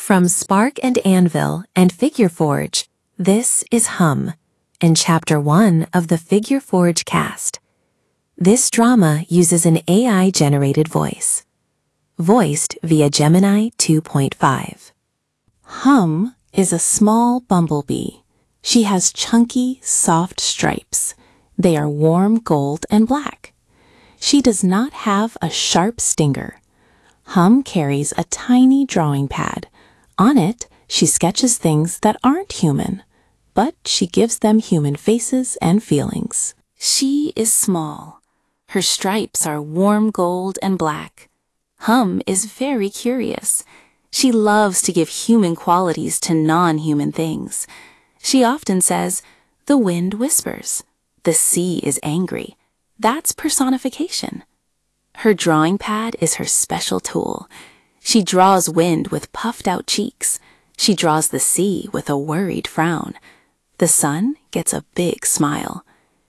From Spark and Anvil and Figure Forge, this is Hum, in Chapter 1 of the Figure Forge cast. This drama uses an AI-generated voice, voiced via Gemini 2.5. Hum is a small bumblebee. She has chunky, soft stripes. They are warm gold and black. She does not have a sharp stinger. Hum carries a tiny drawing pad. On it, she sketches things that aren't human, but she gives them human faces and feelings. She is small. Her stripes are warm gold and black. Hum is very curious. She loves to give human qualities to non-human things. She often says, "The wind whispers. The sea is angry." That's personification. Her drawing pad is her special tool. She draws wind with puffed-out cheeks. She draws the sea with a worried frown. The sun gets a big smile.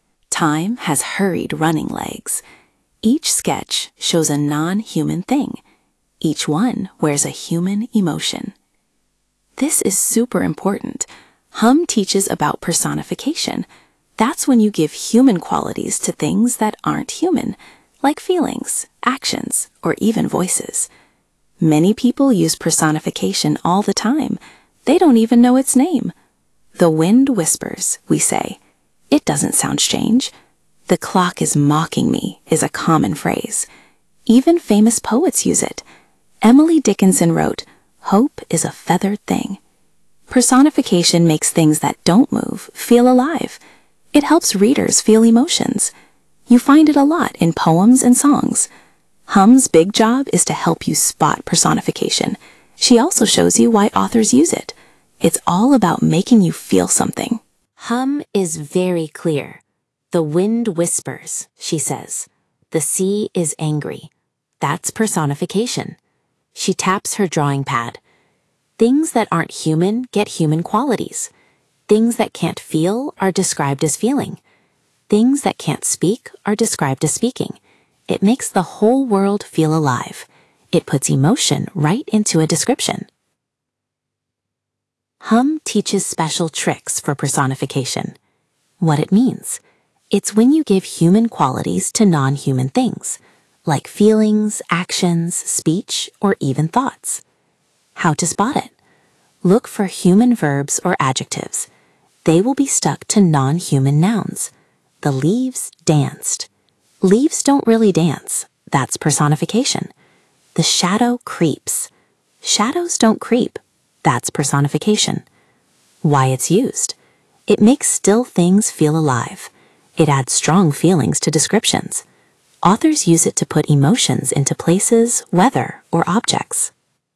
Time has hurried running legs. Each sketch shows a non-human thing. Each one wears a human emotion. This is super important. Hum teaches about personification. That's when you give human qualities to things that aren't human, like feelings, actions, or even voices. Many people use personification all the time. They don't even know its name. The wind whispers, we say. It doesn't sound strange. The clock is mocking me is a common phrase. Even famous poets use it. Emily Dickinson wrote, "Hope is a feathered thing." Personification makes things that don't move feel alive. It helps readers feel emotions. You find it a lot in poems and songs. Hum's big job is to help you spot personification. She also shows you why authors use it. It's all about making you feel something. Hum is very clear. The wind whispers, she says. The sea is angry. That's personification. She taps her drawing pad. Things that aren't human get human qualities. Things that can't feel are described as feeling. Things that can't speak are described as speaking. It makes the whole world feel alive. It puts emotion right into a description. Hum teaches special tricks for personification. What it means. It's when you give human qualities to non-human things, like feelings, actions, speech, or even thoughts. How to spot it. Look for human verbs or adjectives. They will be stuck to non-human nouns. The leaves danced. Leaves don't really dance. That's personification. The shadow creeps. Shadows don't creep. That's personification. Why it's used. It makes still things feel alive. It adds strong feelings to descriptions. Authors use it to put emotions into places, weather, or objects.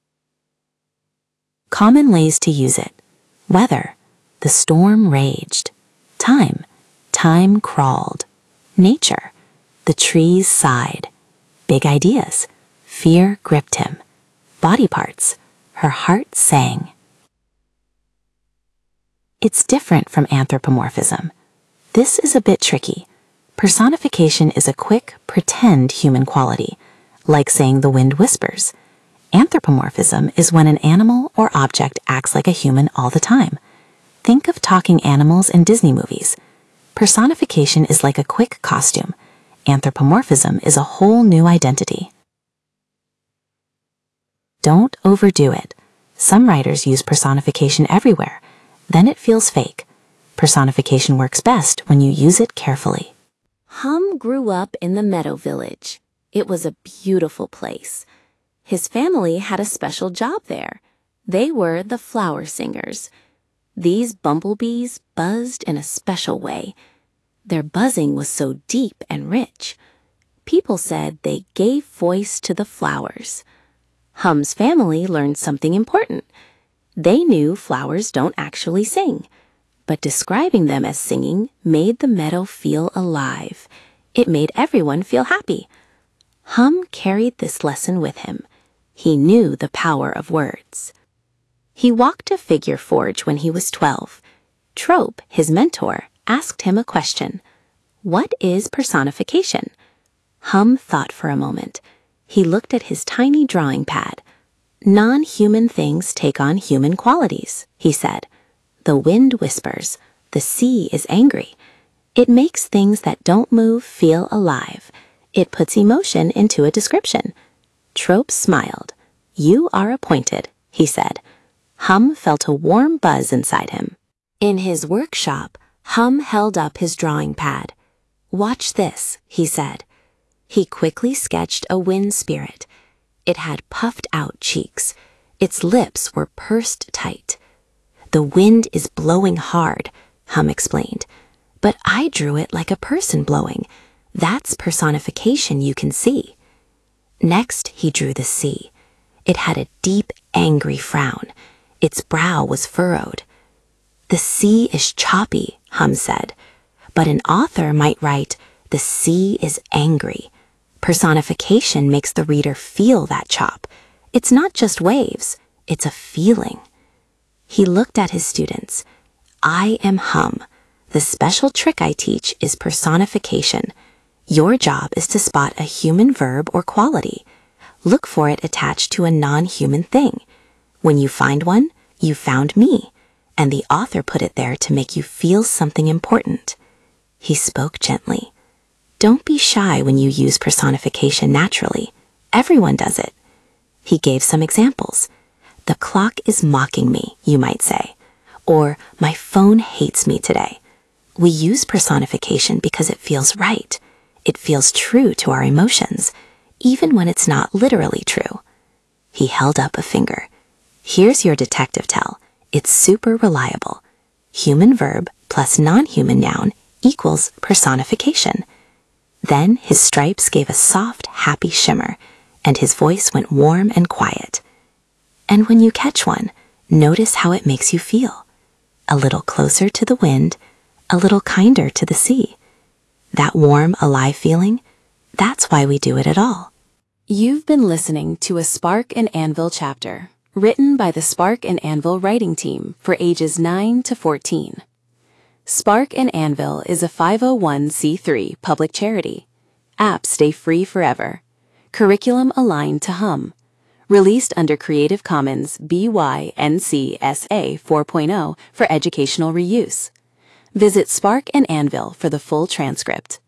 Common ways to use it. Weather. The storm raged. Time. Time crawled. Nature. The trees sighed. Big ideas. Fear gripped him. Body parts. Her heart sang. It's different from anthropomorphism. This is a bit tricky. Personification is a quick, pretend human quality, like saying the wind whispers. Anthropomorphism is when an animal or object acts like a human all the time. Think of talking animals in Disney movies. Personification is like a quick costume. Anthropomorphism is a whole new identity. Don't overdo it. Some writers use personification everywhere. Then it feels fake. Personification works best when you use it carefully. Hum grew up in the Meadow Village. It was a beautiful place. His family had a special job there. They were the flower singers. These bumblebees buzzed in a special way. Their buzzing was so deep and rich. People said they gave voice to the flowers. Hum's family learned something important. They knew flowers don't actually sing, but describing them as singing made the meadow feel alive. It made everyone feel happy. Hum carried this lesson with him. He knew the power of words. He walked a figure forge when he was 12. Trope, his mentor, asked him a question. What is personification? Hum thought for a moment. He looked at his tiny drawing pad. Non-human things take on human qualities, he said. The wind whispers. The sea is angry. It makes things that don't move feel alive. It puts emotion into a description. Trope smiled. You are appointed, he said. Hum felt a warm buzz inside him. In his workshop, Hum held up his drawing pad. Watch this, he said. He quickly sketched a wind spirit. It had puffed out cheeks. Its lips were pursed tight. The wind is blowing hard, Hum explained. But I drew it like a person blowing. That's personification you can see. Next, he drew the sea. It had a deep, angry frown. Its brow was furrowed. The sea is choppy, Hum said. But an author might write, the sea is angry. Personification makes the reader feel that chop. It's not just waves, it's a feeling. He looked at his students. I am Hum. The special trick I teach is personification. Your job is to spot a human verb or quality. Look for it attached to a non-human thing. When you find one, you found me, and the author put it there to make you feel something important. He spoke gently. Don't be shy when you use personification naturally. Everyone does it. He gave some examples. The clock is mocking me, you might say. Or, my phone hates me today. We use personification because it feels right. It feels true to our emotions, even when it's not literally true. He held up a finger. Here's your detective tell. It's super reliable. Human verb plus non-human noun equals personification. Then his stripes gave a soft, happy shimmer, and his voice went warm and quiet. And when you catch one, notice how it makes you feel. A little closer to the wind, a little kinder to the sea. That warm, alive feeling, that's why we do it at all. You've been listening to a Spark and Anvil chapter, written by the Spark and Anvil writing team for ages 9 to 14. Spark and Anvil is a 501c3 public charity. Apps stay free forever. Curriculum aligned to Hum. Released under Creative Commons BY-NC-SA 4.0 for educational reuse. Visit Spark and Anvil for the full transcript.